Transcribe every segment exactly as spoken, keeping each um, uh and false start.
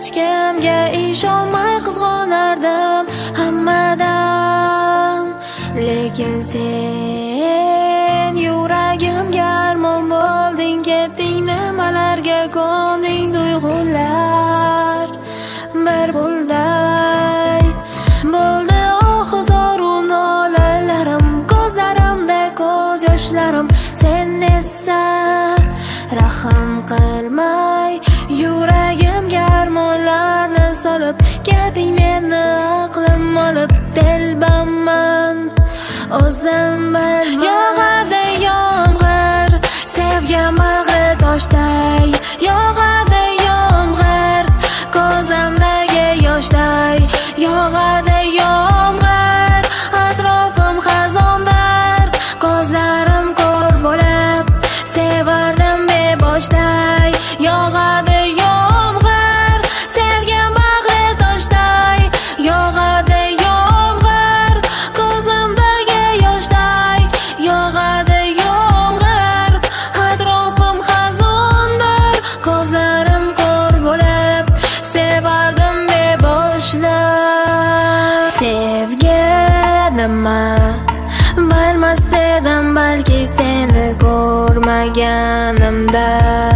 hech kimga ishonmay qizg'onardim hammadan. Lekin sen yuragimga armon bo'lding, ketding, nimalarga ko'nding, tuyg'ular bir bo'lday bo'ldi. Ohu-zoru nolalarim, ko'zlarimda ko'z yoshlarim, sen esa rahm qilmay yuragimga armonlarni solib ketding, meni aqlim olib. Telbaman o'zim bilmay, yog'adi yomg'ir sevgan bag'ri toshday, yog'adi yomg'ir ko'zimdagi yoshday, yog'adi yomg'ir atrofim xazondar, ko'zlarim ko'r bo'lib sevardim beboshday. Yog'adi yomg'ir sevgan bag'ri toshday, yog'adi yomg'ir ko'zimdagi yoshday, yog'adi yomg'ir atrofim xazondor, ko'zlarim ko'r bo'lib sevardim beboshday. Sevgi nima bilmas edim, balki seni ko'rmaganimda.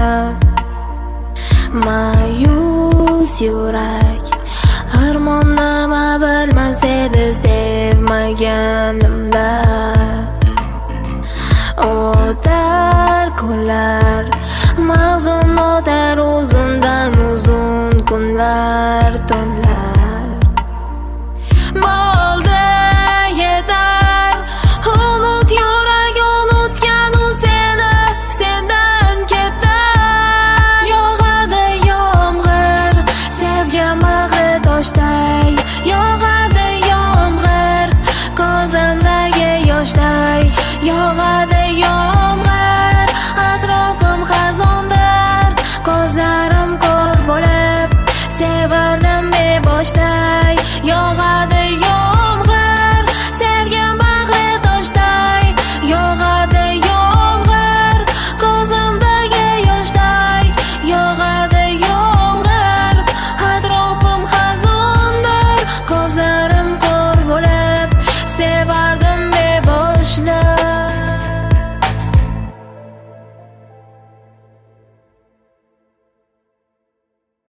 Ma'yus yurak armon nima bilmas edi sevmaganimda. O'tar kunlar mahzun, o'tar uzundan uzun kunlar, tunlar.